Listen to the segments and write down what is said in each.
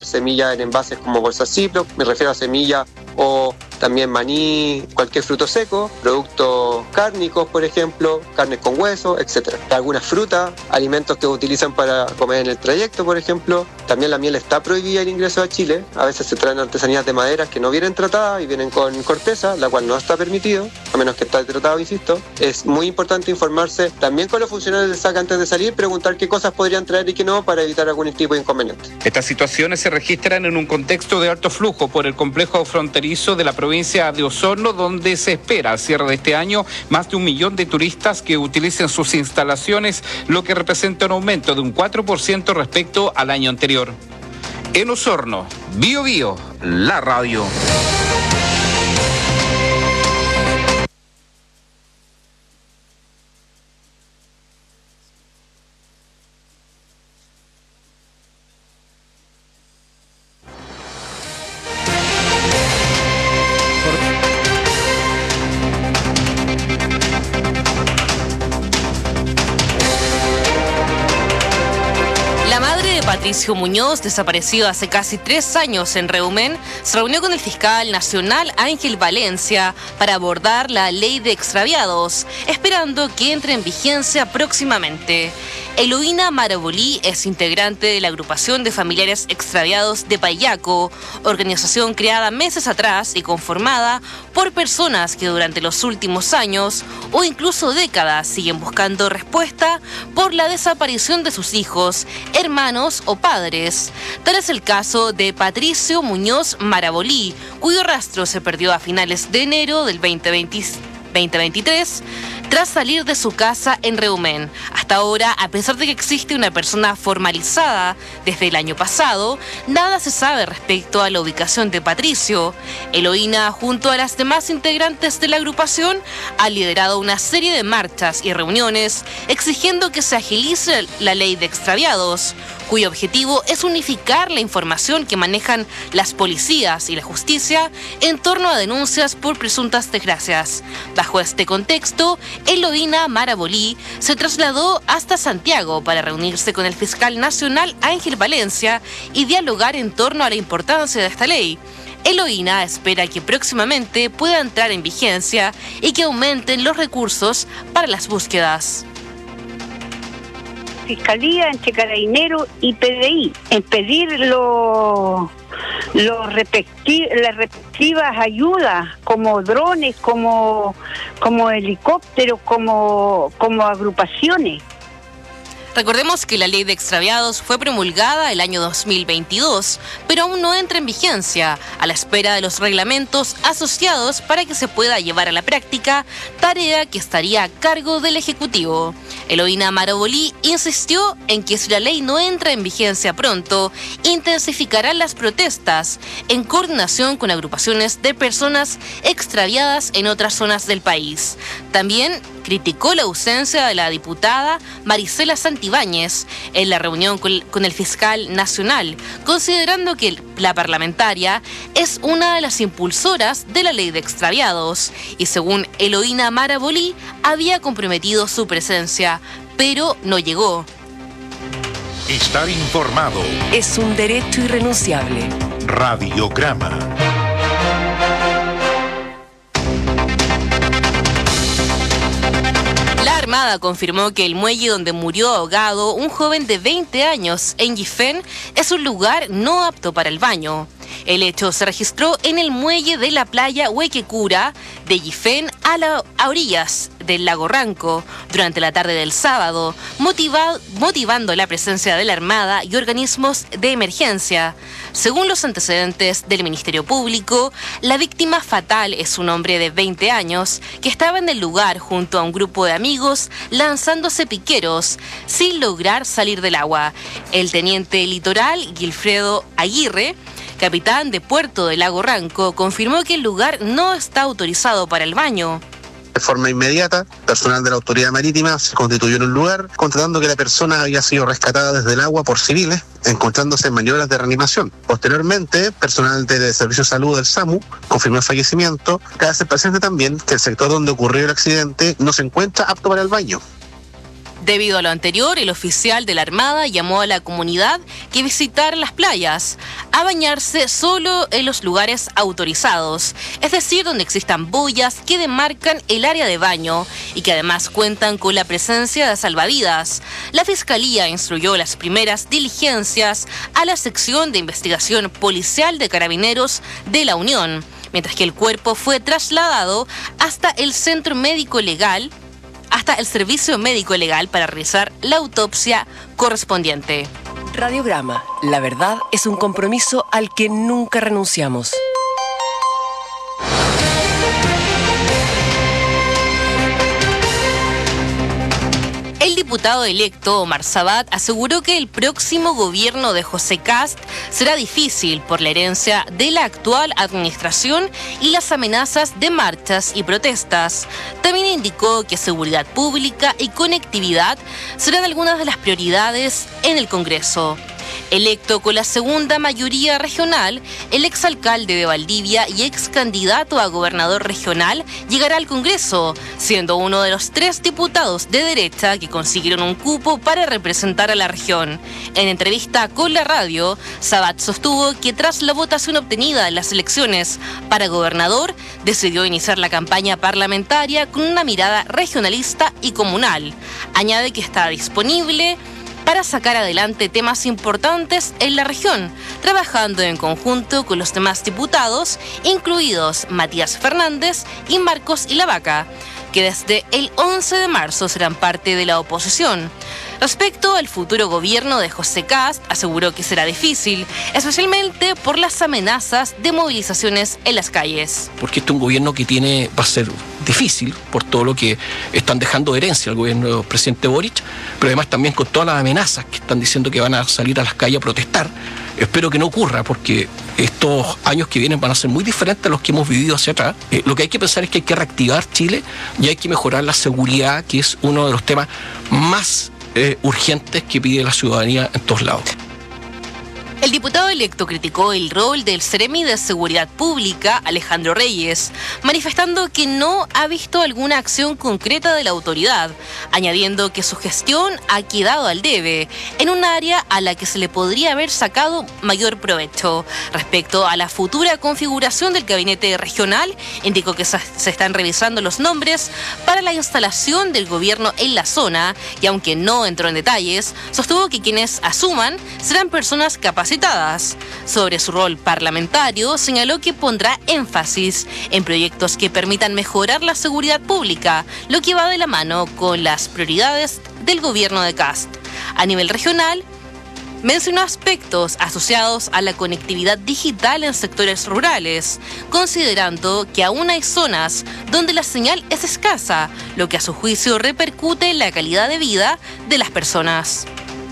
semillas en envases como bolsas Ziploc, me refiero a semillas o también maní, cualquier fruto seco, productos cárnicos, por ejemplo, carnes con hueso, etc. Algunas frutas, alimentos que utilizan para comer en el trayecto, por ejemplo. También la miel está prohibida el ingreso a Chile. A veces se traen artesanías de maderas que no vienen tratadas y vienen con corteza, la cual no está permitido, a menos que esté tratado, insisto. Es muy importante informarse también con los funcionarios del SAC antes de salir, preguntar qué cosas podrían traer y qué no para evitar algún tipo de inconveniente. Estas situaciones se registran en un contexto de alto flujo por el complejo fronterizo de la provincia de Osorno, donde se espera al cierre de este año más de 1 millón de turistas que utilicen sus instalaciones, lo que representa un aumento de un 4% respecto al año anterior. En Osorno, Bío Bío, la radio. Patricio Muñoz, desaparecido hace casi 3 años en Reumen, se reunió con el fiscal nacional Ángel Valencia para abordar la ley de extraviados, esperando que entre en vigencia próximamente. Eloína Marabolí es integrante de la agrupación de familiares extraviados de Payaco, organización creada meses atrás y conformada por personas que durante los últimos años o incluso décadas siguen buscando respuesta por la desaparición de sus hijos, hermanos o padres. Tal es el caso de Patricio Muñoz Marabolí, cuyo rastro se perdió a finales de enero del 2023 tras salir de su casa en Reumen. Hasta ahora, a pesar de que existe una persona formalizada desde el año pasado, nada se sabe respecto a la ubicación de Patricio. Eloína, junto a las demás integrantes de la agrupación, ha liderado una serie de marchas y reuniones exigiendo que se agilice la ley de extraviados, cuyo objetivo es unificar la información que manejan las policías y la justicia en torno a denuncias por presuntas desgracias. Bajo este contexto, Eloína Marabolí se trasladó hasta Santiago para reunirse con el fiscal nacional Ángel Valencia y dialogar en torno a la importancia de esta ley. Eloína espera que próximamente pueda entrar en vigencia y que aumenten los recursos para las búsquedas. Fiscalía, entre Carabineros y PDI, en pedir las respectivas ayudas, como drones, como helicópteros, como agrupaciones. Recordemos que la ley de extraviados fue promulgada el año 2022, pero aún no entra en vigencia, a la espera de los reglamentos asociados para que se pueda llevar a la práctica, tarea que estaría a cargo del Ejecutivo. Eloína Marabolí insistió en que si la ley no entra en vigencia pronto, intensificarán las protestas en coordinación con agrupaciones de personas extraviadas en otras zonas del país. También criticó la ausencia de la diputada Marisela Santibáñez en la reunión con el fiscal nacional, considerando que la parlamentaria es una de las impulsoras de la ley de extraviados y, según Eloína Marabolí, había comprometido su presencia, pero no llegó. Estar informado es un derecho irrenunciable. Radiograma. La Armada confirmó que el muelle donde murió ahogado un joven de 20 años en Yifén es un lugar no apto para el baño. El hecho se registró en el muelle de la playa Huequecura de Yifén a orillas del lago Ranco durante la tarde del sábado, motivando la presencia de la Armada y organismos de emergencia. Según los antecedentes del Ministerio Público, la víctima fatal es un hombre de 20 años que estaba en el lugar junto a un grupo de amigos lanzándose piqueros sin lograr salir del agua. El teniente litoral Gilfredo Aguirre, capitán de Puerto del Lago Ranco, confirmó que el lugar no está autorizado para el baño. De forma inmediata, personal de la autoridad marítima se constituyó en un lugar, constatando que la persona había sido rescatada desde el agua por civiles, encontrándose en maniobras de reanimación. Posteriormente, personal de Servicio de Salud del SAMU confirmó el fallecimiento. Cabe hacer presente también que el sector donde ocurrió el accidente no se encuentra apto para el baño. Debido a lo anterior, el oficial de la Armada llamó a la comunidad que visitara las playas a bañarse solo en los lugares autorizados, es decir, donde existan boyas que demarcan el área de baño y que además cuentan con la presencia de salvavidas. La Fiscalía instruyó las primeras diligencias a la sección de investigación policial de Carabineros de la Unión, mientras que el cuerpo fue trasladado hasta el Servicio Médico Legal para realizar la autopsia correspondiente. Radiograma. La verdad es un compromiso al que nunca renunciamos. El diputado electo Omar Sabat aseguró que el próximo gobierno de José Kast será difícil por la herencia de la actual administración y las amenazas de marchas y protestas. También indicó que seguridad pública y conectividad serán algunas de las prioridades en el Congreso. Electo con la segunda mayoría regional, el exalcalde de Valdivia y ex candidato a gobernador regional llegará al Congreso, siendo uno de los 3 diputados de derecha que consiguieron un cupo para representar a la región. En entrevista con la radio, Sabat sostuvo que tras la votación obtenida en las elecciones para gobernador, decidió iniciar la campaña parlamentaria con una mirada regionalista y comunal. Añade que está disponible para sacar adelante temas importantes en la región, trabajando en conjunto con los demás diputados, incluidos Matías Fernández y Marcos Ilavaca, que desde el 11 de marzo serán parte de la oposición. Respecto al futuro gobierno de José Kast, aseguró que será difícil, especialmente por las amenazas de movilizaciones en las calles. Porque este es un gobierno que va a ser difícil por todo lo que están dejando de herencia al gobierno del presidente Boric, pero además también con todas las amenazas que están diciendo que van a salir a las calles a protestar. Espero que no ocurra, porque estos años que vienen van a ser muy diferentes a los que hemos vivido hacia atrás. Lo que hay que pensar es que hay que reactivar Chile y hay que mejorar la seguridad, que es uno de los temas más urgentes que pide la ciudadanía en todos lados. El diputado electo criticó el rol del Seremi de Seguridad Pública, Alejandro Reyes, manifestando que no ha visto alguna acción concreta de la autoridad, añadiendo que su gestión ha quedado al debe, en un área a la que se le podría haber sacado mayor provecho. Respecto a la futura configuración del gabinete regional, indicó que se están revisando los nombres para la instalación del gobierno en la zona, y aunque no entró en detalles, sostuvo que quienes asuman serán personas capacitadas. Sobre su rol parlamentario, señaló que pondrá énfasis en proyectos que permitan mejorar la seguridad pública, lo que va de la mano con las prioridades del gobierno de Kast. A nivel regional, mencionó aspectos asociados a la conectividad digital en sectores rurales, considerando que aún hay zonas donde la señal es escasa, lo que a su juicio repercute en la calidad de vida de las personas.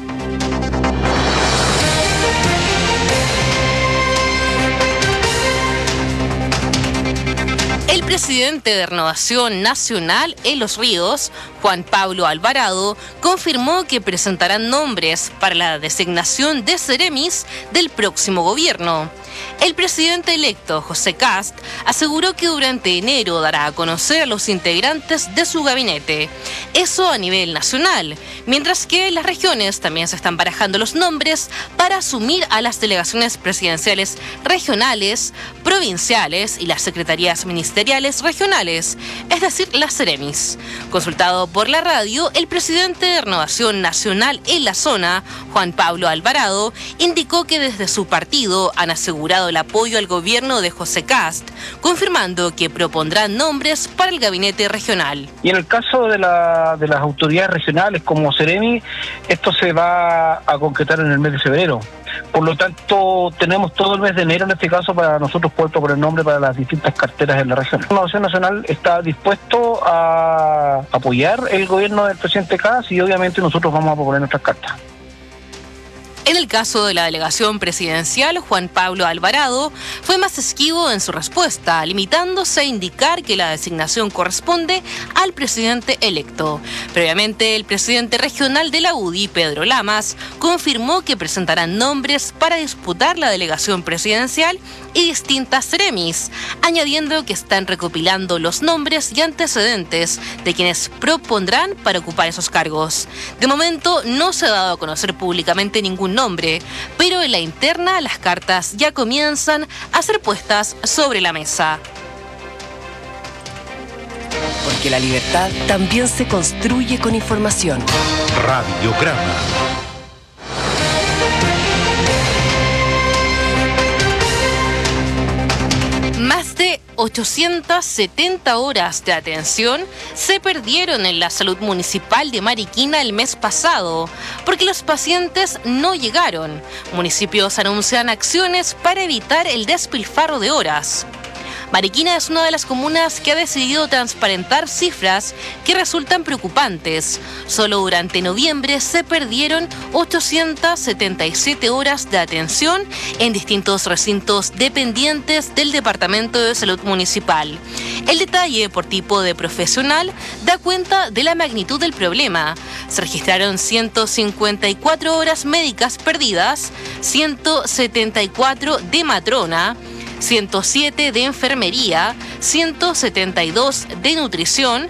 El presidente de Renovación Nacional en Los Ríos, Juan Pablo Alvarado, confirmó que presentarán nombres para la designación de seremis del próximo gobierno. El presidente electo, José Kast, aseguró que durante enero dará a conocer a los integrantes de su gabinete. Eso a nivel nacional, mientras que en las regiones también se están barajando los nombres para asumir a las delegaciones presidenciales regionales, provinciales y las secretarías ministeriales regionales, es decir, las seremis. Consultado por la radio, el presidente de Renovación Nacional en la zona, Juan Pablo Alvarado, indicó que desde su partido han asegurado el apoyo al gobierno de José Kast, confirmando que propondrán nombres para el gabinete regional. Y en el caso de las autoridades regionales como Seremi, esto se va a concretar en el mes de febrero. Por lo tanto, tenemos todo el mes de enero en este caso para nosotros poder proponer nombre para las distintas carteras en la región. La Renovación Nacional está dispuesto a apoyar el gobierno del presidente Kast y obviamente nosotros vamos a proponer nuestras cartas. En el caso de la delegación presidencial, Juan Pablo Alvarado fue más esquivo en su respuesta, limitándose a indicar que la designación corresponde al presidente electo. Previamente, el presidente regional de la UDI, Pedro Lamas, confirmó que presentarán nombres para disputar la delegación presidencial y distintas seremis, añadiendo que están recopilando los nombres y antecedentes de quienes propondrán para ocupar esos cargos. De momento, no se ha dado a conocer públicamente ningún nombre, pero en la interna las cartas ya comienzan a ser puestas sobre la mesa. Porque la libertad también se construye con información. Radiograma. Más de 870 horas de atención se perdieron en la salud municipal de Mariquina el mes pasado, porque los pacientes no llegaron. Municipios anuncian acciones para evitar el despilfarro de horas. Mariquina es una de las comunas que ha decidido transparentar cifras que resultan preocupantes. Solo durante noviembre se perdieron 877 horas de atención en distintos recintos dependientes del Departamento de Salud Municipal. El detalle por tipo de profesional da cuenta de la magnitud del problema. Se registraron 154 horas médicas perdidas, 174 de matrona, 107 de enfermería, 172 de nutrición,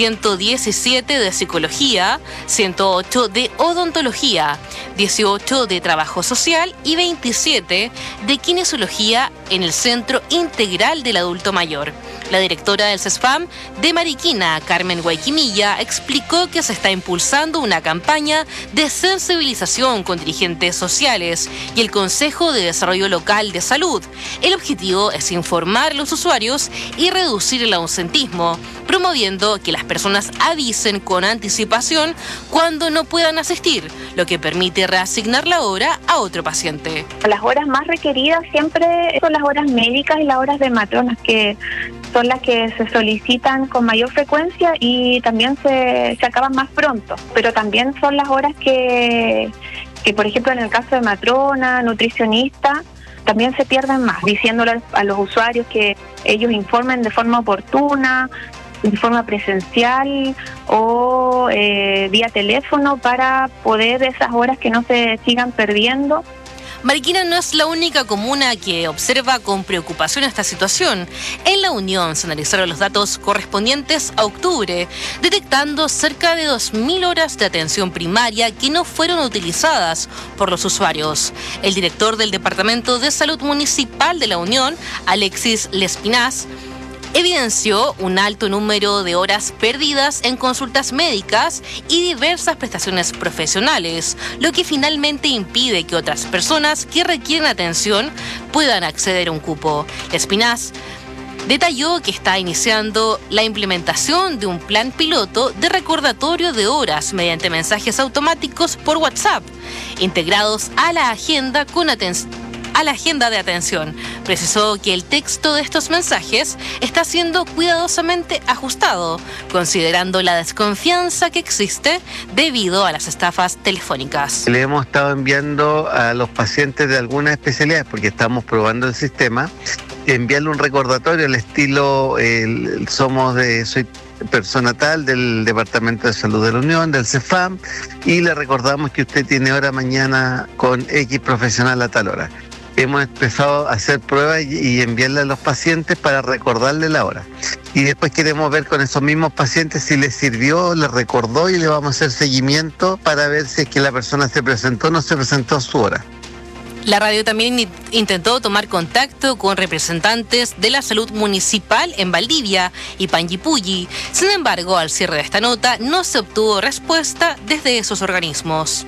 117 de psicología, 108 de odontología, 18 de trabajo social y 27 de kinesiología en el Centro Integral del Adulto Mayor. La directora del CESFAM de Mariquina, Carmen Guayquimilla, explicó que se está impulsando una campaña de sensibilización con dirigentes sociales y el Consejo de Desarrollo Local de Salud. El objetivo es informar a los usuarios y reducir el ausentismo, promoviendo que las personas avisen con anticipación cuando no puedan asistir, lo que permite reasignar la hora a otro paciente. Las horas más requeridas siempre son las horas médicas y las horas de matronas, que son las que se solicitan con mayor frecuencia y también se acaban más pronto, pero también son las horas que por ejemplo en el caso de matrona, nutricionista, también se pierden más, diciéndole a los usuarios que ellos informen de forma oportuna, de forma presencial o vía teléfono para poder esas horas que no se sigan perdiendo. Mariquina no es la única comuna que observa con preocupación esta situación. En La Unión se analizaron los datos correspondientes a octubre, detectando cerca de 2.000 horas de atención primaria que no fueron utilizadas por los usuarios. El director del Departamento de Salud Municipal de La Unión, Alexis Lespinás, evidenció un alto número de horas perdidas en consultas médicas y diversas prestaciones profesionales, lo que finalmente impide que otras personas que requieren atención puedan acceder a un cupo. Lespinás detalló que está iniciando la implementación de un plan piloto de recordatorio de horas mediante mensajes automáticos por WhatsApp, integrados a la agenda de atención. Precisó que el texto de estos mensajes está siendo cuidadosamente ajustado, considerando la desconfianza que existe debido a las estafas telefónicas. Le hemos estado enviando a los pacientes de algunas especialidades, porque estamos probando el sistema, enviarle un recordatorio al estilo soy persona tal del Departamento de Salud de la Unión, del CEFAM, y le recordamos que usted tiene hora mañana con X profesional a tal hora. Hemos empezado a hacer pruebas y enviarle a los pacientes para recordarle la hora. Y después queremos ver con esos mismos pacientes si les sirvió, les recordó, y le vamos a hacer seguimiento para ver si es que la persona se presentó o no se presentó a su hora. La radio también intentó tomar contacto con representantes de la salud municipal en Valdivia y Panguipulli. Sin embargo, al cierre de esta nota no se obtuvo respuesta desde esos organismos.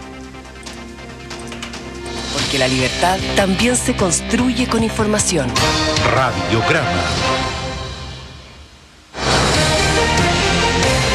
Porque la libertad también se construye con información. Radiograma.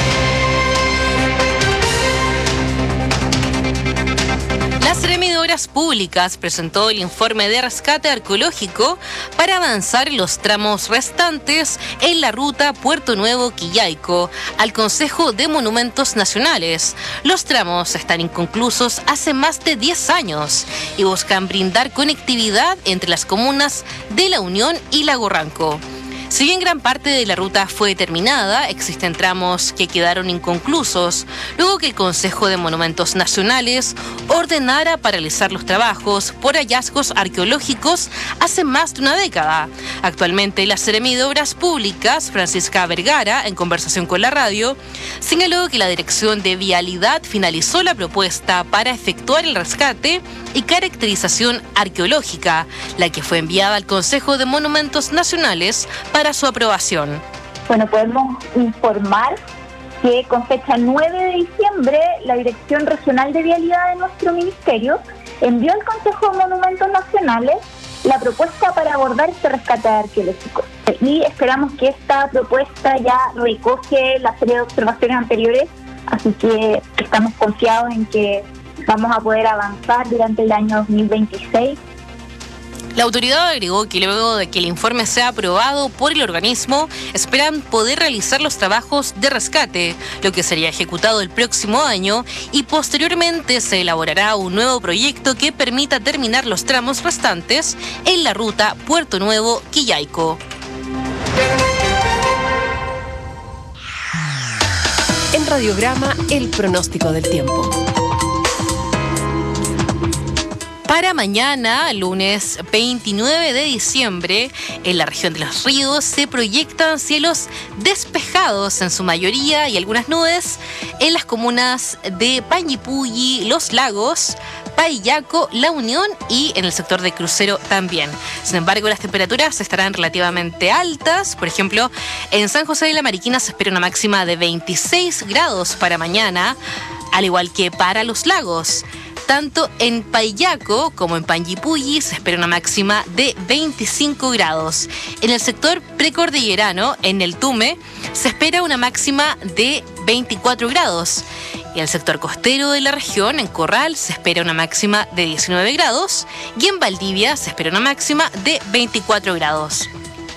La Seremi de Obras Públicas presentó el informe de rescate arqueológico para avanzar en los tramos restantes en la ruta Puerto Nuevo-Quillaico al Consejo de Monumentos Nacionales. Los tramos están inconclusos hace más de 10 años y buscan brindar conectividad entre las comunas de La Unión y Lago Ranco. Si bien gran parte de la ruta fue terminada, existen tramos que quedaron inconclusos, luego que el Consejo de Monumentos Nacionales ordenara paralizar los trabajos por hallazgos arqueológicos hace más de una década. Actualmente, la Seremi de Obras Públicas, Francisca Vergara, en conversación con la radio, señaló que la Dirección de Vialidad finalizó la propuesta para efectuar el rescate y caracterización arqueológica, la que fue enviada al Consejo de Monumentos Nacionales para su aprobación. Bueno, podemos informar que con fecha 9 de diciembre la Dirección Regional de Vialidad de nuestro ministerio envió al Consejo de Monumentos Nacionales la propuesta para abordar este rescate arqueológico. Y esperamos que esta propuesta ya recoge la serie de observaciones anteriores, así que estamos confiados en que vamos a poder avanzar durante el año 2026. La autoridad agregó que luego de que el informe sea aprobado por el organismo, esperan poder realizar los trabajos de rescate, lo que sería ejecutado el próximo año, y posteriormente se elaborará un nuevo proyecto que permita terminar los tramos restantes en la ruta Puerto Nuevo-Quillaico. En Radiograma, el pronóstico del tiempo. Para mañana, lunes 29 de diciembre, en la región de Los Ríos se proyectan cielos despejados en su mayoría y algunas nubes en las comunas de Panguipulli, Los Lagos, Paillaco, La Unión y en el sector de Crucero también. Sin embargo, las temperaturas estarán relativamente altas. Por ejemplo, en San José de la Mariquina se espera una máxima de 26 grados para mañana, al igual que para Los Lagos. Tanto en Paillaco como en Panguipulli se espera una máxima de 25 grados. En el sector precordillerano, en el Tume, se espera una máxima de 24 grados. Y en el sector costero de la región, en Corral, se espera una máxima de 19 grados. Y en Valdivia se espera una máxima de 24 grados.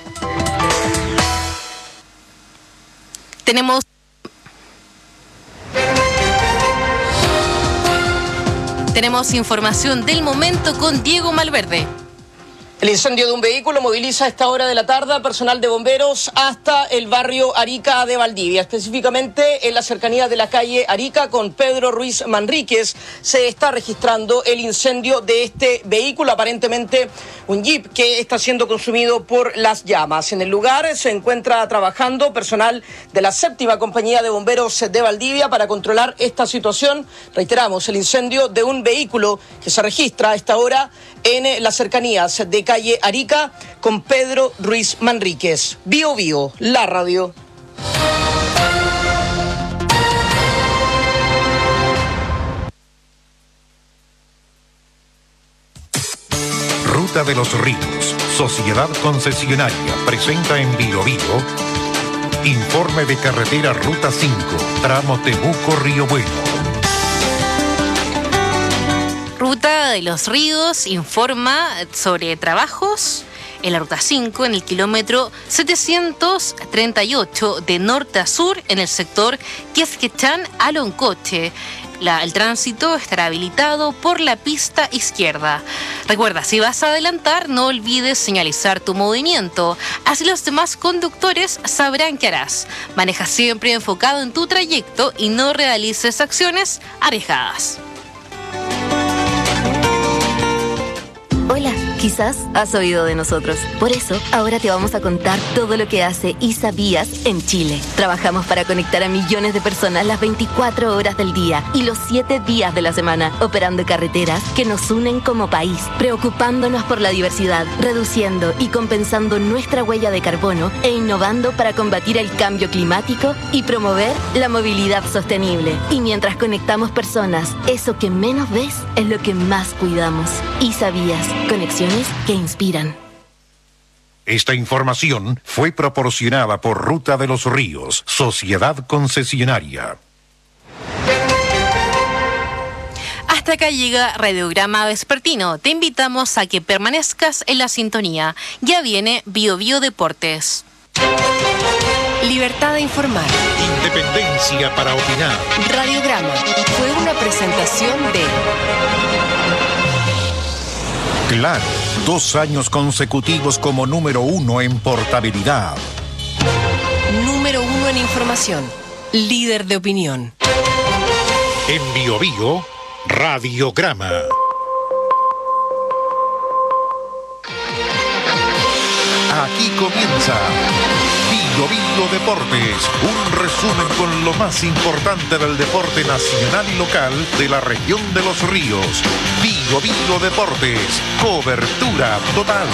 Tenemos información del momento con Diego Malverde. El incendio de un vehículo moviliza a esta hora de la tarde a personal de bomberos hasta el barrio Arica de Valdivia, específicamente en la cercanía de la calle Arica con Pedro Ruiz Manríquez. Se está registrando el incendio de este vehículo, aparentemente un jeep que está siendo consumido por las llamas. En el lugar se encuentra trabajando personal de la 7ª Compañía de Bomberos de Valdivia para controlar esta situación. Reiteramos, el incendio de un vehículo que se registra a esta hora en las cercanías de calle Arica con Pedro Ruiz Manríquez. Bio Bio, la radio. Ruta de los Ríos, Sociedad Concesionaria, presenta en Bio Bio informe de carretera Ruta 5, tramo Temuco-Río Bueno. Ruta de los Ríos informa sobre trabajos en la Ruta 5 en el kilómetro 738 de norte a sur en el sector Quezquechán-Aloncoche. El tránsito estará habilitado por la pista izquierda. Recuerda, si vas a adelantar, no olvides señalizar tu movimiento. Así los demás conductores sabrán qué harás. Maneja siempre enfocado en tu trayecto y no realices acciones arriesgadas. Hola, quizás has oído de nosotros. Por eso, ahora te vamos a contar todo lo que hace ISA Vías en Chile. Trabajamos para conectar a millones de personas las 24 horas del día y los 7 días de la semana, operando carreteras que nos unen como país, preocupándonos por la diversidad, reduciendo y compensando nuestra huella de carbono e innovando para combatir el cambio climático y promover la movilidad sostenible. Y mientras conectamos personas, eso que menos ves es lo que más cuidamos. ISA Vías. Conexiones que inspiran. Esta información fue proporcionada por Ruta de los Ríos, Sociedad Concesionaria. Hasta acá llega Radiograma Vespertino. Te invitamos a que permanezcas en la sintonía. Ya viene Bio Bio Deportes. Libertad de informar. Independencia para opinar. Radiograma fue una presentación de Claro, 2 años consecutivos como número 1 en portabilidad. Número 1 en información. Líder de opinión. En Bio Bio, Radiograma. Aquí comienza Bio Bio Deportes, un resumen con lo más importante del deporte nacional y local de la región de Los Ríos. Bio Bio Deportes, cobertura total.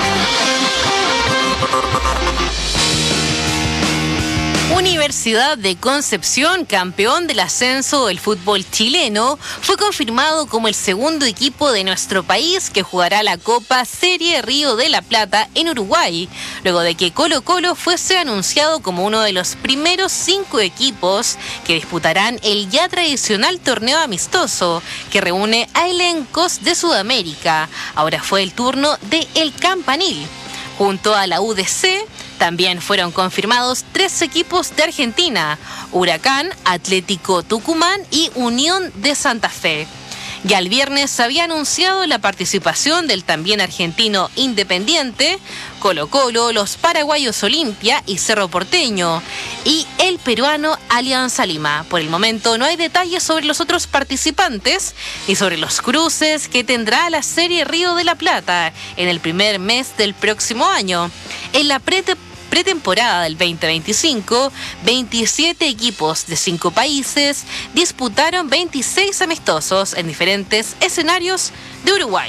Universidad de Concepción, campeón del ascenso del fútbol chileno, fue confirmado como el segundo equipo de nuestro país que jugará la Copa Serie Río de la Plata en Uruguay, luego de que Colo-Colo fuese anunciado como uno de los primeros 5 equipos que disputarán el ya tradicional torneo amistoso que reúne a elencos de Sudamérica. Ahora fue el turno de El Campanil. Junto a la UDC, también fueron confirmados 3 equipos de Argentina: Huracán, Atlético Tucumán y Unión de Santa Fe. Ya el viernes se había anunciado la participación del también argentino Independiente, Colo-Colo, los paraguayos Olimpia y Cerro Porteño, y el peruano Alianza Lima. Por el momento no hay detalles sobre los otros participantes ni sobre los cruces que tendrá la Serie Río de la Plata en el primer mes del próximo año. En la pretemporada del 2025, 27 equipos de 5 países disputaron 26 amistosos en diferentes escenarios de Uruguay.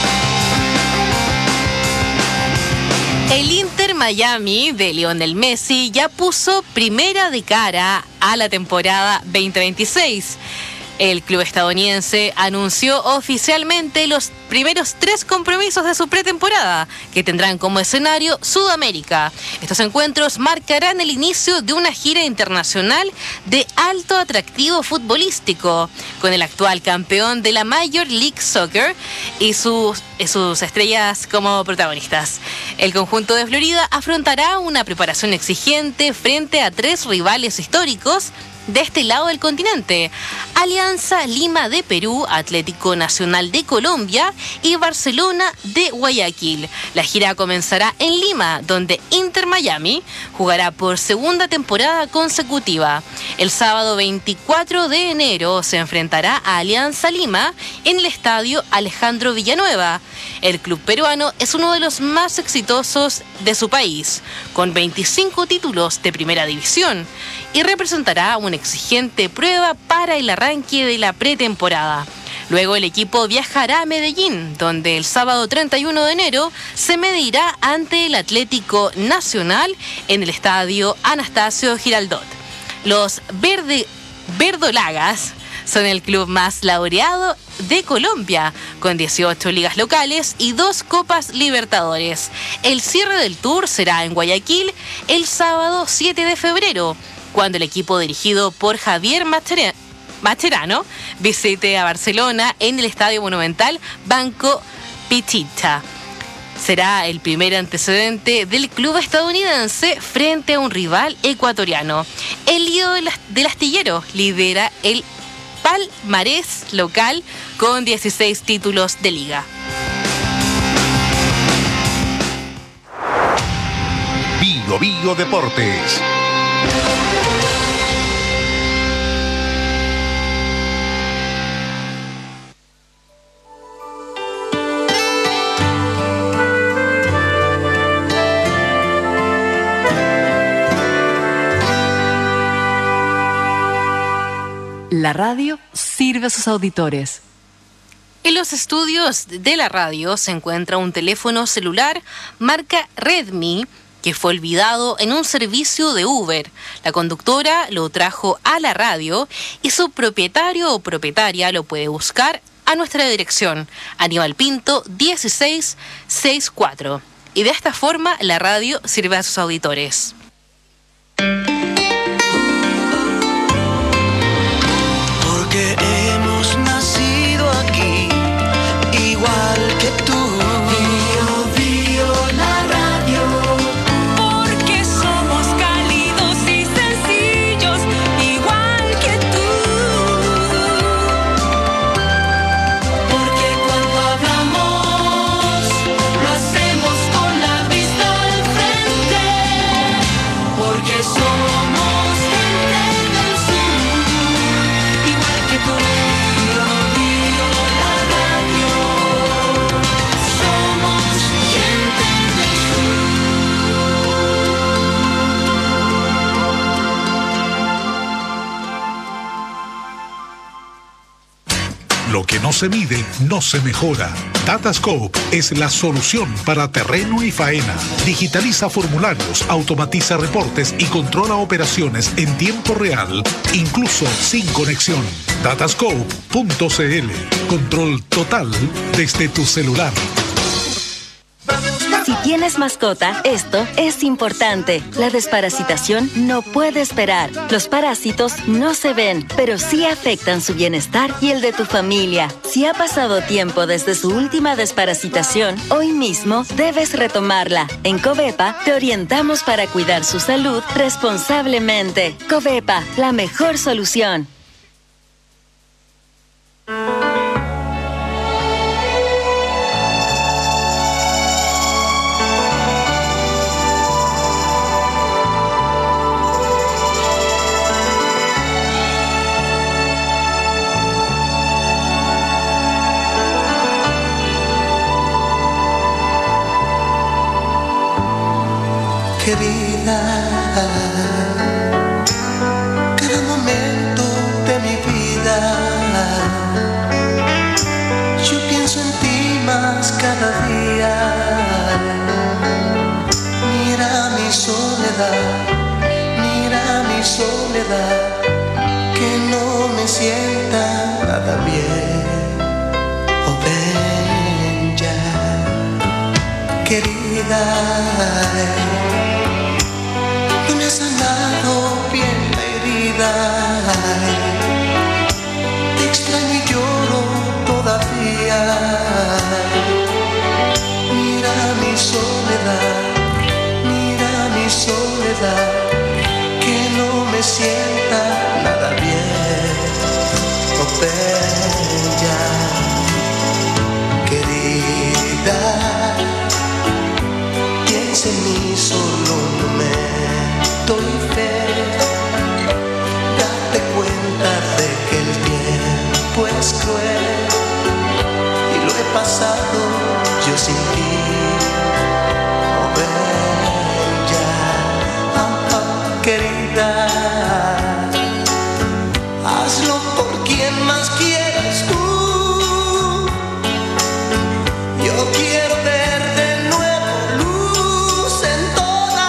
El Inter Miami de Lionel Messi ya puso primera de cara a la temporada 2026. El club estadounidense anunció oficialmente los primeros 3 compromisos de su pretemporada, que tendrán como escenario Sudamérica. Estos encuentros marcarán el inicio de una gira internacional de alto atractivo futbolístico, con el actual campeón de la Major League Soccer y sus estrellas como protagonistas. El conjunto de Florida afrontará una preparación exigente frente a 3 rivales históricos de este lado del continente: Alianza Lima de Perú, Atlético Nacional de Colombia y Barcelona de Guayaquil. La gira comenzará en Lima, donde Inter Miami jugará por segunda temporada consecutiva. El sábado 24 de enero se enfrentará a Alianza Lima en el estadio Alejandro Villanueva. El club peruano es uno de los más exitosos de su país, con 25 títulos de primera división, y representará una exigente prueba para el arranque de la pretemporada. Luego el equipo viajará a Medellín, donde el sábado 31 de enero se medirá ante el Atlético Nacional en el estadio Anastasio Girardot. Los verdolagas son el club más laureado de Colombia, con 18 ligas locales y 2 Copas Libertadores. El cierre del tour será en Guayaquil el sábado 7 de febrero, cuando el equipo dirigido por Javier Mascherano visite a Barcelona en el Estadio Monumental Banco Pichincha. Será el primer antecedente del club estadounidense frente a un rival ecuatoriano. El lío del astillero lidera el palmarés local con 16 títulos de liga. Bio Bio Deportes. La radio sirve a sus auditores. En los estudios de la radio se encuentra un teléfono celular marca Redmi que fue olvidado en un servicio de Uber. La conductora lo trajo a la radio y su propietario o propietaria lo puede buscar a nuestra dirección: Aníbal Pinto 1664. Y de esta forma la radio sirve a sus auditores. Porque hemos nacido no se mide, no se mejora. Datascope es la solución para terreno y faena. Digitaliza formularios, automatiza reportes y controla operaciones en tiempo real, incluso sin conexión. Datascope.cl. Control total desde tu celular. Si tienes mascota, esto es importante. La desparasitación no puede esperar. Los parásitos no se ven, pero sí afectan su bienestar y el de tu familia. Si ha pasado tiempo desde su última desparasitación, hoy mismo debes retomarla. En Covepa te orientamos para cuidar su salud responsablemente. Covepa, la mejor solución. Querida, cada momento de mi vida, yo pienso en ti más cada día. Mira mi soledad, que no me sienta nada bien. Oh, ven ya, querida. No me has sanado bien la herida. Te extraño y lloro todavía. Mira mi soledad, que no me sienta nada bien. Oh, ven ya, querida. Piensa en mí solo un momento y fe. Date cuenta de que el tiempo es cruel y lo he pasado yo sin ti. Oh, ven ya, querida. Hazlo por quien más quieras tú. Yo quiero ver de nuevo luz en toda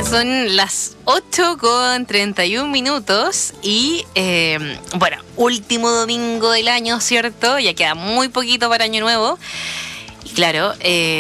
Son las 8:31 y bueno, último domingo del año, ¿cierto? Ya queda muy poquito para Año Nuevo. Y claro,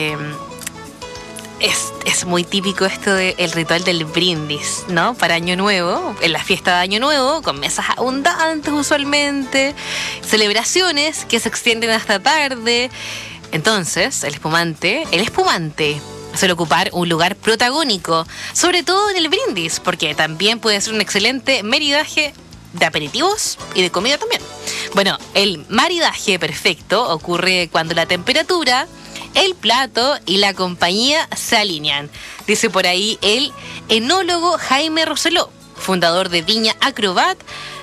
es muy típico esto del ritual del brindis, ¿no? Para Año Nuevo, en la fiesta de Año Nuevo, con mesas abundantes usualmente, celebraciones que se extienden hasta tarde. Entonces, el espumante suele ocupar un lugar protagónico, sobre todo en el brindis, porque también puede ser un excelente maridaje de aperitivos y de comida también. Bueno, el maridaje perfecto ocurre cuando la temperatura, el plato y la compañía se alinean. Dice por ahí el enólogo Jaime Roseló, fundador de Viña Acrobat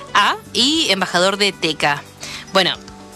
y embajador de Teca. Bueno,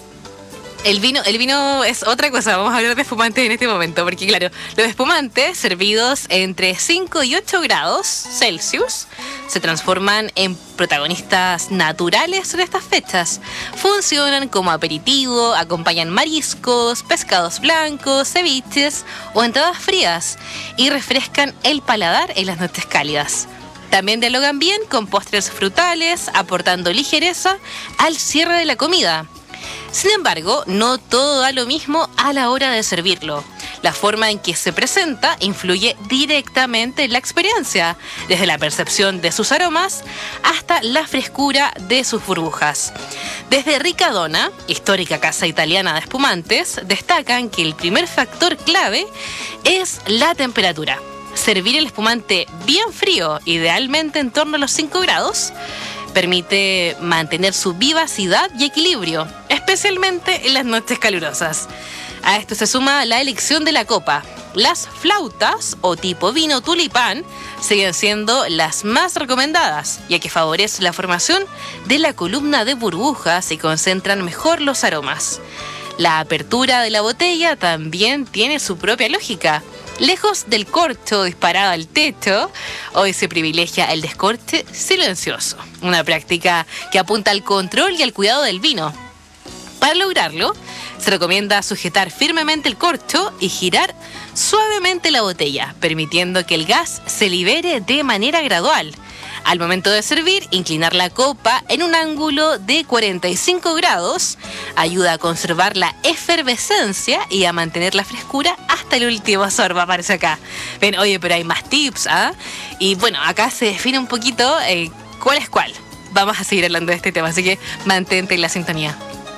el vino es otra cosa. Vamos a hablar de espumantes en este momento, porque claro, los espumantes servidos entre 5 y 8 grados Celsius se transforman en protagonistas naturales en estas fechas. Funcionan como aperitivo, acompañan mariscos, pescados blancos, ceviches o entradas frías y refrescan el paladar en las noches cálidas. También dialogan bien con postres frutales, aportando ligereza al cierre de la comida. Sin embargo, no todo da lo mismo a la hora de servirlo. La forma en que se presenta influye directamente en la experiencia, desde la percepción de sus aromas hasta la frescura de sus burbujas. Desde Riccadonna, histórica casa italiana de espumantes, destacan que el primer factor clave es la temperatura. Servir el espumante bien frío, idealmente en torno a los 5 grados, permite mantener su vivacidad y equilibrio, especialmente en las noches calurosas. A esto se suma la elección de la copa. Las flautas o tipo vino tulipán siguen siendo las más recomendadas, ya que favorece la formación de la columna de burbujas y concentran mejor los aromas. La apertura de la botella también tiene su propia lógica. Lejos del corcho disparado al techo, hoy se privilegia el descorche silencioso, una práctica que apunta al control y al cuidado del vino. Para lograrlo, se recomienda sujetar firmemente el corcho y girar suavemente la botella, permitiendo que el gas se libere de manera gradual. Al momento de servir, inclinar la copa en un ángulo de 45 grados ayuda a conservar la efervescencia y a mantener la frescura hasta el último sorbo, aparece acá. Ven, oye, pero hay más tips, ¿ah? Y bueno, acá se define un poquito cuál es cuál. Vamos a seguir hablando de este tema, así que mantente en la sintonía.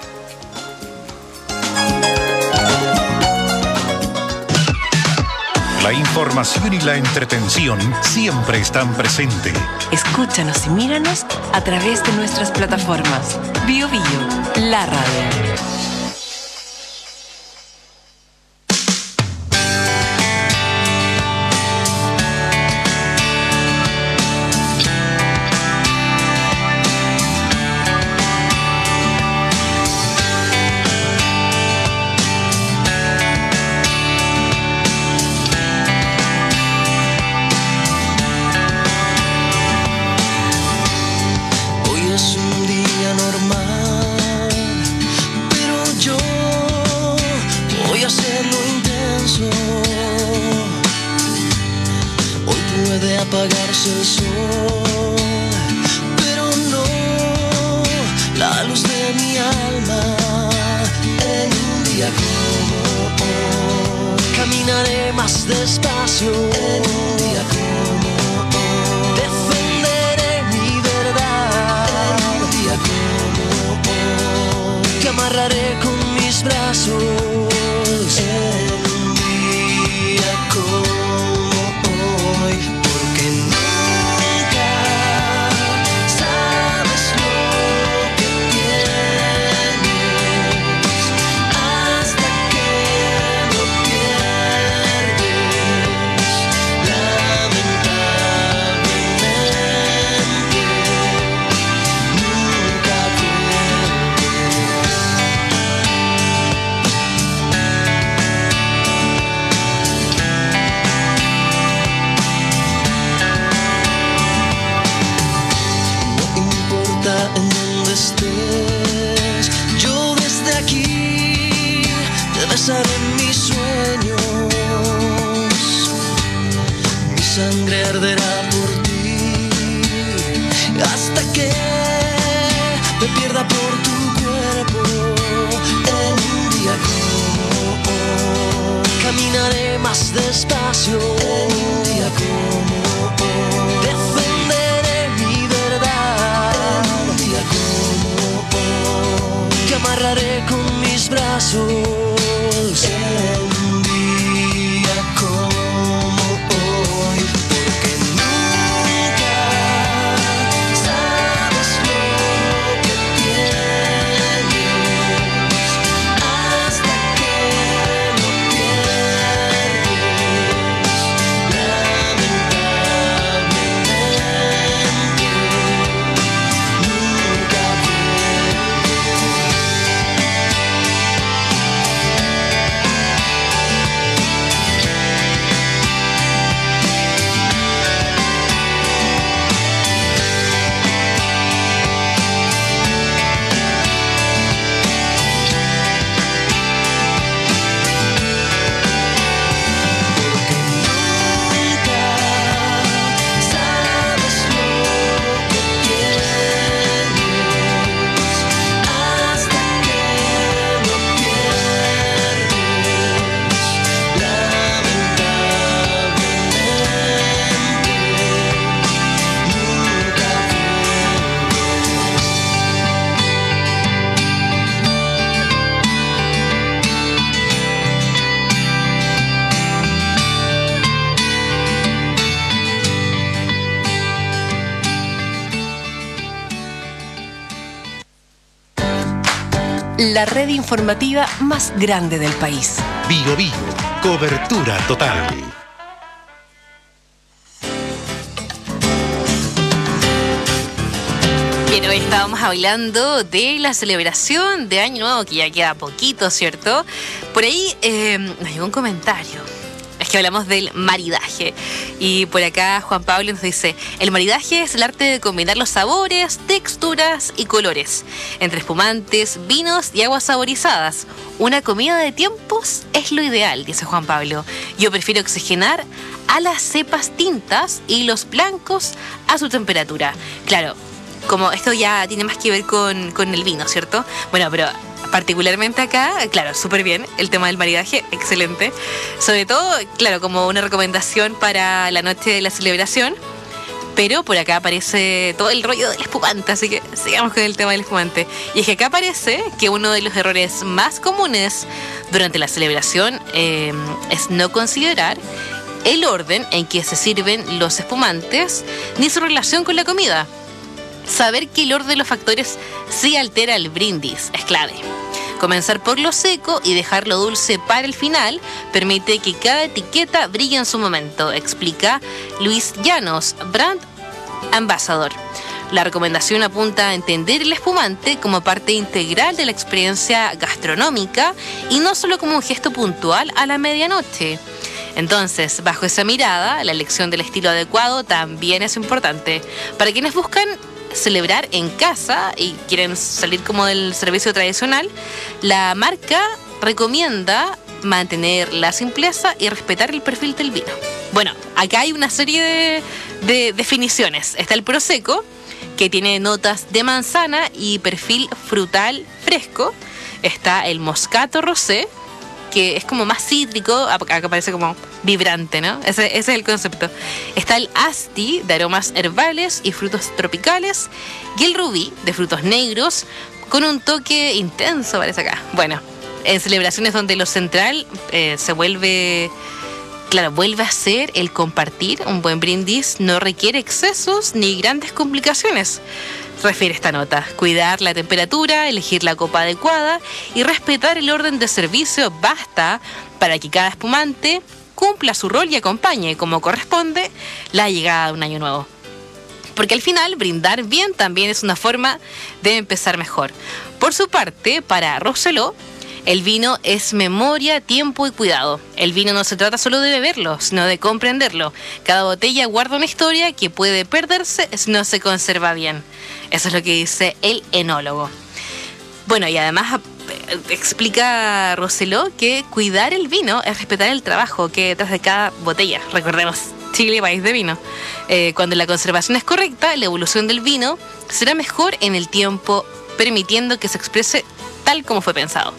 La información y la entretención siempre están presentes. Escúchanos y míranos a través de nuestras plataformas. Bio Bio, la radio. Apagarse el sol, pero no la luz de mi alma. En un día como hoy, caminaré más despacio. En un día como hoy, defenderé mi verdad. En un día como hoy, te amarraré con mis brazos. En un día como besaré mis sueños, mi sangre arderá me pierda por tu cuerpo en un día como hoy. Caminaré más despacio en un día como hoy. Defenderé mi verdad en un día como hoy. Te amarraré con mis brazos en un día como hoy. Porque nunca sabes lo que tienes hasta que lo pierdes. Lamentablemente nunca La red informativa más grande del país. Bio Bio, cobertura total. Bien, hoy estábamos hablando de la celebración de Año Nuevo, que ya queda poquito, ¿cierto? Por ahí nos llegó un comentario. Es que hablamos del maridaje. Y por acá Juan Pablo nos dice: el maridaje es el arte de combinar los sabores, texturas y colores entre espumantes, vinos y aguas saborizadas. Una comida de tiempos es lo ideal, dice Juan Pablo. Yo prefiero oxigenar a las cepas tintas y los blancos a su temperatura. Claro, como esto ya tiene más que ver con el vino, ¿cierto? Bueno, pero particularmente acá, claro, súper bien el tema del maridaje, excelente. Sobre todo, claro, como una recomendación para la noche de la celebración. Pero por acá aparece todo el rollo del espumante, así que sigamos con el tema del espumante. Y es que acá aparece que uno de los errores más comunes durante la celebración es no considerar el orden en que se sirven los espumantes ni su relación con la comida. Saber que el orden de los factores sí altera el brindis es clave. Comenzar por lo seco y dejar lo dulce para el final permite que cada etiqueta brille en su momento, explica Luis Llanos, Brand Ambassador. La recomendación apunta a entender el espumante como parte integral de la experiencia gastronómica y no solo como un gesto puntual a la medianoche. Entonces, bajo esa mirada, la elección del estilo adecuado también es importante. Para quienes buscan celebrar en casa y quieren salir como del servicio tradicional, la marca recomienda mantener la simpleza y respetar el perfil del vino. Bueno, acá hay una serie de definiciones. Está el Prosecco, que tiene notas de manzana y perfil frutal fresco. Está el Moscato Rosé, que es como más cítrico, acá parece como vibrante, ¿no? Ese es el concepto. Está el Asti, de aromas herbales y frutos tropicales, y el Rubí, de frutos negros, con un toque intenso, parece acá. Bueno, en celebraciones donde lo central se vuelve a ser el compartir, un buen brindis no requiere excesos ni grandes complicaciones. Refiere esta nota: cuidar la temperatura, elegir la copa adecuada y respetar el orden de servicio basta para que cada espumante cumpla su rol y acompañe, como corresponde, la llegada de un año nuevo. Porque al final, brindar bien también es una forma de empezar mejor. Por su parte, para Roseló, el vino es memoria, tiempo y cuidado. El vino no se trata solo de beberlo, sino de comprenderlo. Cada botella guarda una historia que puede perderse si no se conserva bien. Eso es lo que dice el enólogo. Bueno, y además explica Roseló que cuidar el vino es respetar el trabajo que hay detrás de cada botella. Recordemos, Chile, país de vino. Cuando la conservación es correcta, la evolución del vino será mejor en el tiempo permitiendo que se exprese tal como fue pensado.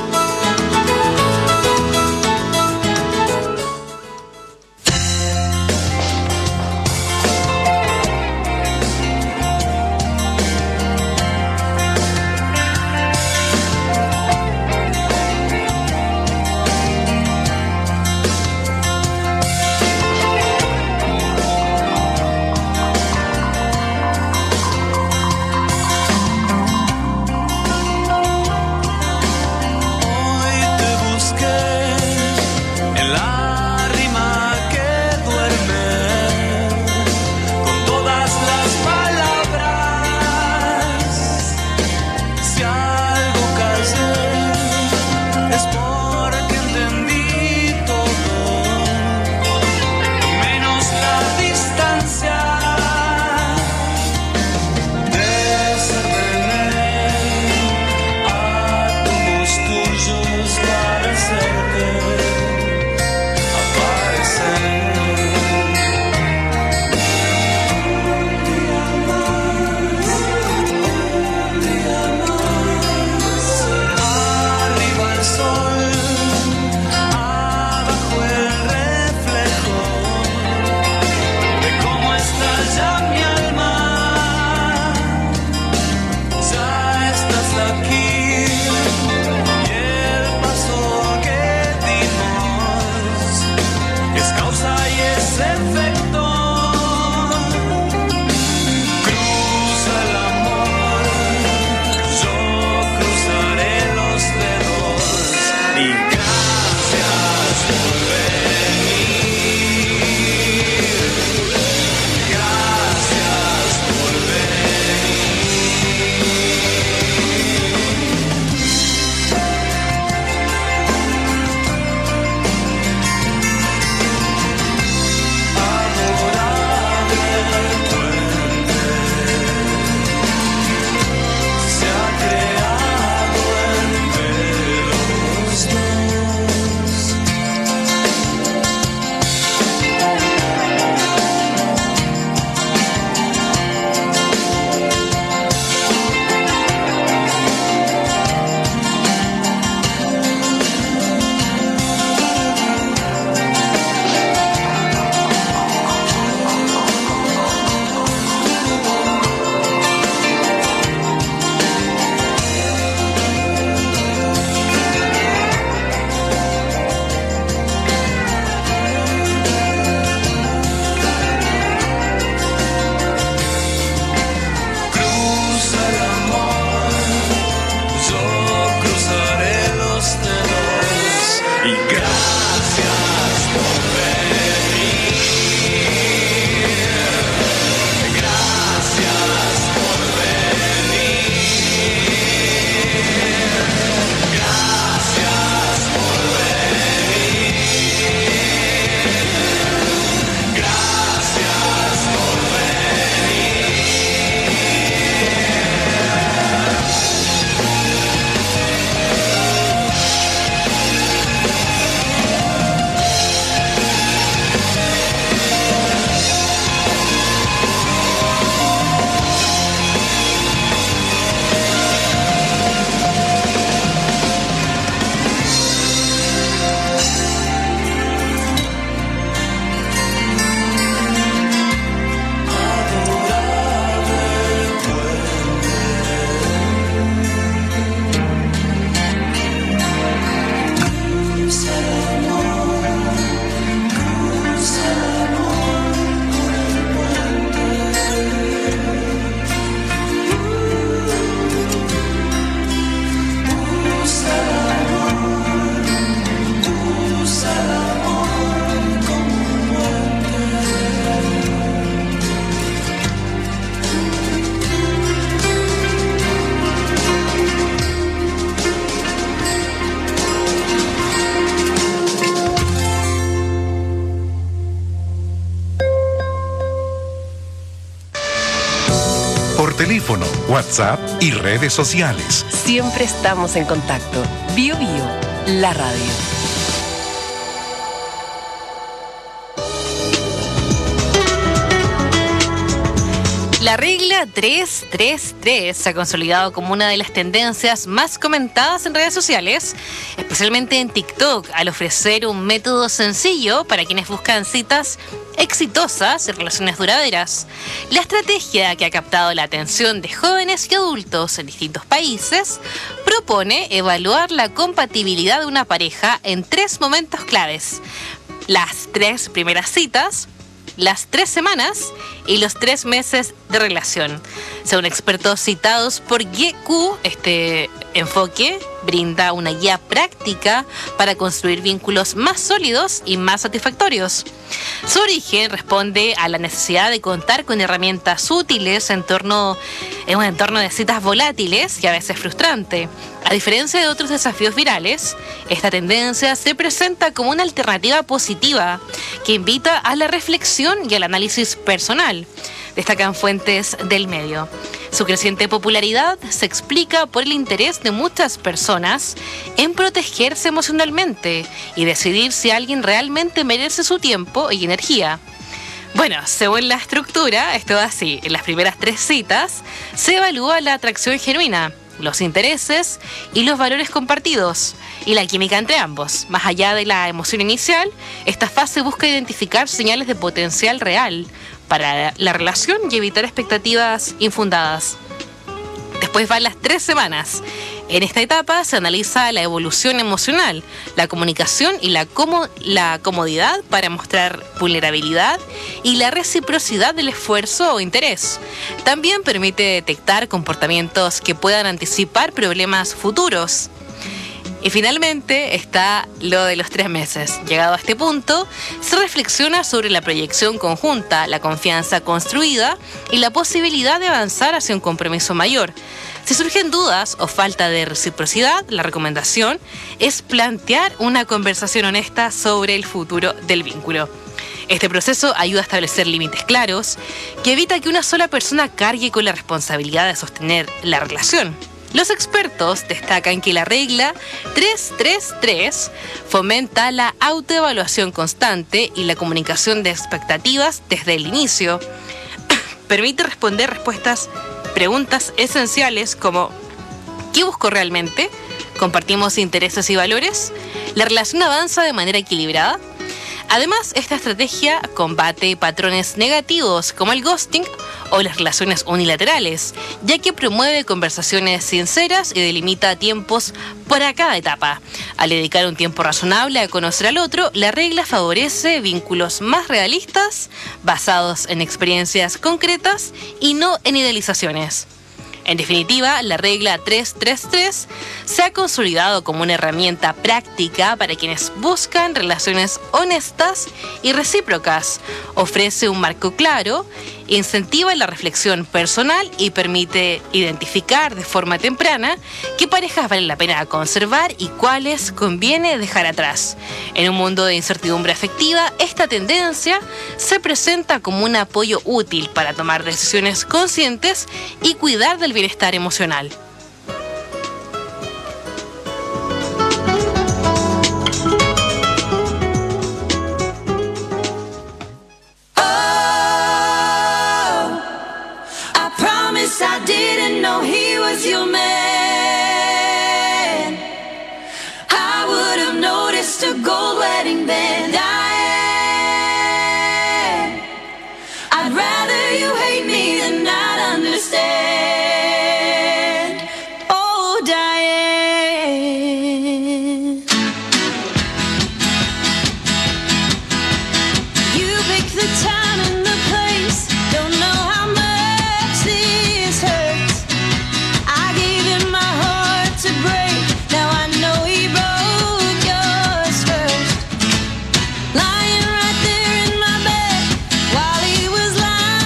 teléfono, WhatsApp y redes sociales. Siempre estamos en contacto. Bio Bio, la radio. La regla 333 se ha consolidado como una de las tendencias más comentadas en redes sociales, especialmente en TikTok, al ofrecer un método sencillo para quienes buscan citas exitosas y relaciones duraderas. La estrategia, que ha captado la atención de jóvenes y adultos en distintos países, propone evaluar la compatibilidad de una pareja en 3 momentos claves: las 3 primeras citas, las 3 semanas y los 3 meses de relación. Según expertos citados por GQ, este enfoque brinda una guía práctica para construir vínculos más sólidos y más satisfactorios. Su origen responde a la necesidad de contar con herramientas útiles en un entorno de citas volátiles y a veces frustrante. A diferencia de otros desafíos virales, esta tendencia se presenta como una alternativa positiva que invita a la reflexión y al análisis personal, destacan fuentes del medio. Su creciente popularidad se explica por el interés de muchas personas en protegerse emocionalmente y decidir si alguien realmente merece su tiempo y energía. Bueno, según la estructura, esto va así. En las primeras 3 citas se evalúa la atracción genuina, los intereses y los valores compartidos, y la química entre ambos. Más allá de la emoción inicial, esta fase busca identificar señales de potencial real para la relación y evitar expectativas infundadas. Después van las 3 semanas. En esta etapa se analiza la evolución emocional, la comunicación y la comodidad para mostrar vulnerabilidad y la reciprocidad del esfuerzo o interés. También permite detectar comportamientos que puedan anticipar problemas futuros. Y finalmente está lo de los 3 meses. Llegado a este punto, se reflexiona sobre la proyección conjunta, la confianza construida y la posibilidad de avanzar hacia un compromiso mayor. Si surgen dudas o falta de reciprocidad, la recomendación es plantear una conversación honesta sobre el futuro del vínculo. Este proceso ayuda a establecer límites claros que evita que una sola persona cargue con la responsabilidad de sostener la relación. Los expertos destacan que la regla 333 fomenta la autoevaluación constante y la comunicación de expectativas desde el inicio. Permite responder preguntas esenciales como: ¿qué busco realmente? ¿Compartimos intereses y valores? ¿La relación avanza de manera equilibrada? Además, esta estrategia combate patrones negativos como el ghosting o las relaciones unilaterales, ya que promueve conversaciones sinceras y delimita tiempos para cada etapa. Al dedicar un tiempo razonable a conocer al otro, la regla favorece vínculos más realistas, basados en experiencias concretas y no en idealizaciones. En definitiva, la regla 333 se ha consolidado como una herramienta práctica para quienes buscan relaciones honestas y recíprocas. Ofrece un marco claro, incentiva la reflexión personal y permite identificar de forma temprana qué parejas vale la pena conservar y cuáles conviene dejar atrás. En un mundo de incertidumbre afectiva, esta tendencia se presenta como un apoyo útil para tomar decisiones conscientes y cuidar del bienestar emocional. I didn't know he was your man. I would have noticed a gold wedding band. Diane, I'd rather you hate me than not understand. Oh, Diane, you pick the time and the place. Don't know how much this hurts. I gave him my heart to break. Now I know he broke yours first. Lying right there in my bed while he was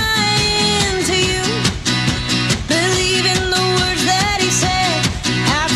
lying to you, believing the words that he said. How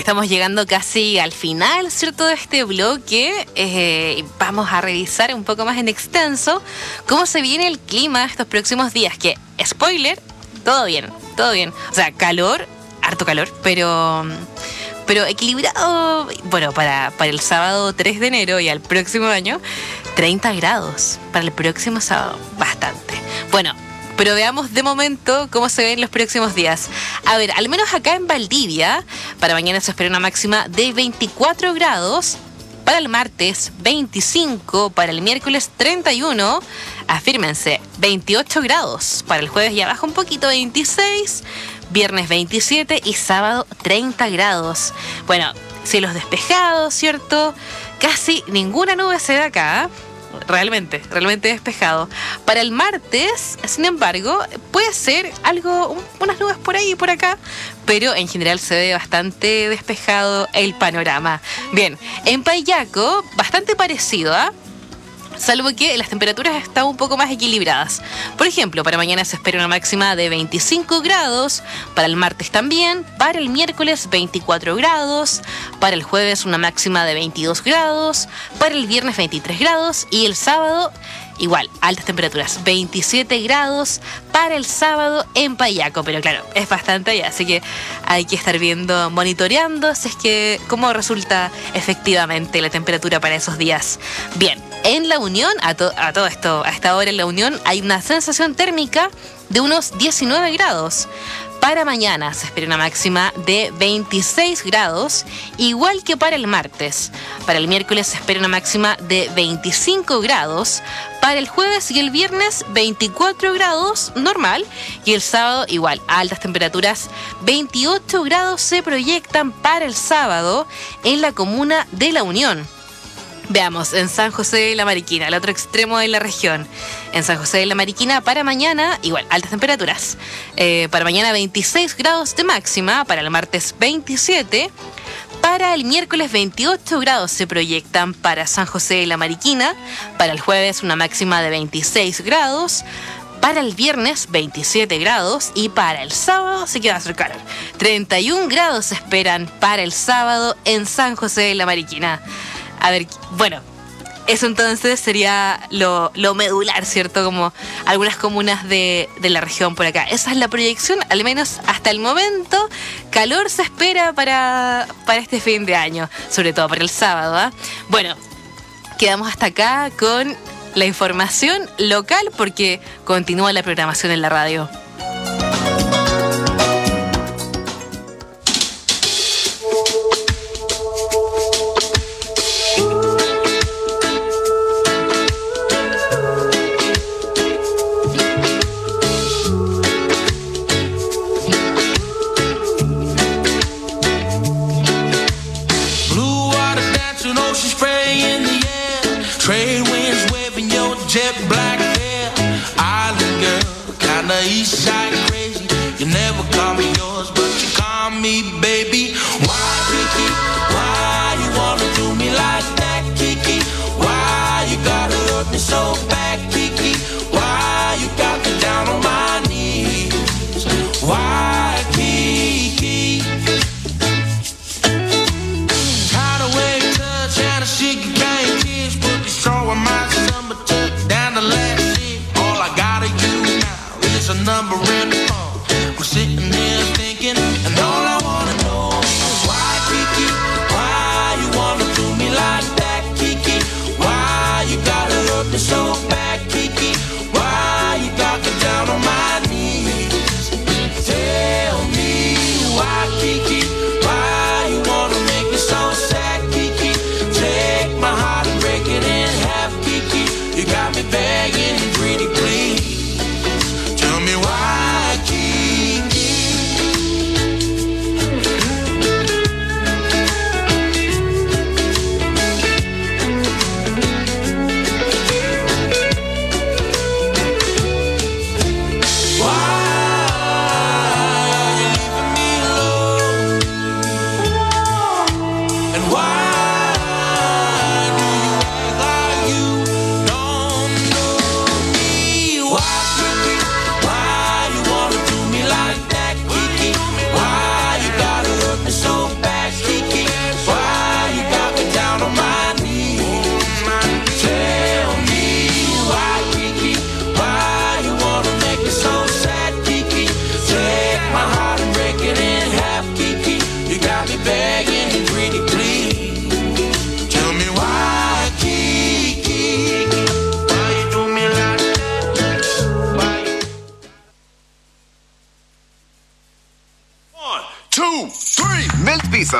estamos llegando casi al final, ¿cierto?, de este bloque. Vamos a revisar un poco más en extenso cómo se viene el clima estos próximos días. Que, spoiler, todo bien. O sea, calor, harto calor, pero equilibrado. Bueno, para el sábado 3 de enero y al próximo año, 30 grados para el próximo sábado. Bastante. Bueno, pero veamos de momento cómo se ven los próximos días. A ver, al menos acá en Valdivia, para mañana se espera una máxima de 24 grados. Para el martes, 25. Para el miércoles, 31. Afírmense, 28 grados. Para el jueves ya baja un poquito, 26. Viernes, 27. Y sábado, 30 grados. Bueno, cielos despejados, ¿cierto? Casi ninguna nube se da acá, ¿eh? Realmente despejado. Para el martes, sin embargo, puede ser unas nubes por ahí y por acá, pero en general se ve bastante despejado el panorama. Bien, en Payaco, bastante parecido, ¿ah? Salvo que las temperaturas están un poco más equilibradas. Por ejemplo, para mañana se espera una máxima de 25 grados, para el martes también, para el miércoles 24 grados, para el jueves una máxima de 22 grados, para el viernes 23 grados y el sábado igual, altas temperaturas, 27 grados para el sábado en Payaco, pero claro, es bastante allá, así que hay que estar viendo, monitoreando, si es que cómo resulta efectivamente la temperatura para esos días. Bien, en La Unión, a todo esto, a esta hora en La Unión, hay una sensación térmica de unos 19 grados. Para mañana se espera una máxima de 26 grados, igual que para el martes. Para el miércoles se espera una máxima de 25 grados. Para el jueves y el viernes, 24 grados normal. Y el sábado igual, altas temperaturas. 28 grados se proyectan para el sábado en la comuna de La Unión. Veamos, en San José de la Mariquina, al otro extremo de la región. En San José de la Mariquina, para mañana, igual, altas temperaturas. Para mañana 26 grados de máxima, para el martes 27. Para el miércoles 28 grados se proyectan para San José de la Mariquina. Para el jueves una máxima de 26 grados. Para el viernes 27 grados y para el sábado sí que va a hacer calor. 31 grados se esperan para el sábado en San José de la Mariquina. A ver, bueno, eso entonces sería lo medular, ¿cierto? Como algunas comunas de la región por acá. Esa es la proyección, al menos hasta el momento. Calor se espera para este fin de año, sobre todo para el sábado, ¿eh? Bueno, quedamos hasta acá con la información local porque continúa la programación en la radio. Jet black hair, island girl, kinda east side crazy. You never call me yours, but you call me baby. Why, Kiki? Why you wanna do me like that, Kiki? Why you gotta hurt me so bad, Kiki? Why you got me down on my knees? Why, Kiki? Hide away, touch, and a shake, can't kiss, put the straw in my summer touch. Down the last seat, all I gotta do now is a number in the phone. I'm sitting here thinking, and all I wanna know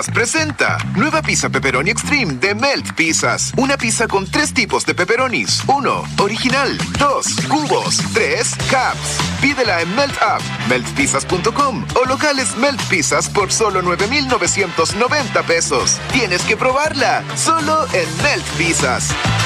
Pizzas presenta nueva pizza pepperoni extreme de Melt Pizzas. Una pizza con 3 tipos de pepperonis. 1. Original. 2. Cubos. 3. Caps. Pídela en Melt App, meltpizzas.com o locales Melt Pizzas por solo 9,990 pesos. Tienes que probarla, solo en Melt Pizzas.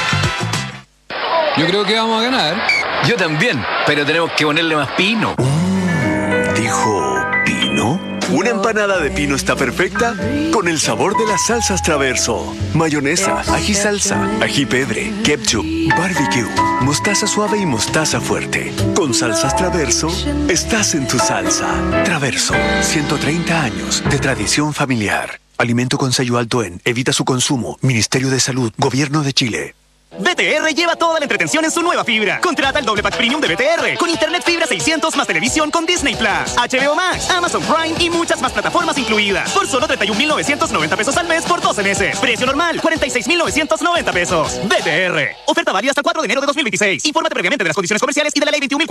Yo creo que vamos a ganar. Yo también, pero tenemos que ponerle más pino. ¿Dijo pino? Una empanada de pino está perfecta con el sabor de las salsas Traverso. Mayonesa, ají salsa, ají pedre, ketchup, barbecue, mostaza suave y mostaza fuerte. Con salsas Traverso, estás en tu salsa. Traverso, 130 años de tradición familiar. Alimento con sello alto en Evita su consumo. Ministerio de Salud, Gobierno de Chile. BTR lleva toda la entretención en su nueva fibra. Contrata el doble pack premium de BTR con internet fibra 600 más televisión con Disney Plus, HBO Max, Amazon Prime y muchas más plataformas incluidas. Por solo 31,990 pesos al mes por 12 meses. Precio normal, 46,990 pesos. BTR. Oferta válida hasta el 4 de enero de 2026. Infórmate previamente de las condiciones comerciales y de la ley 21.000.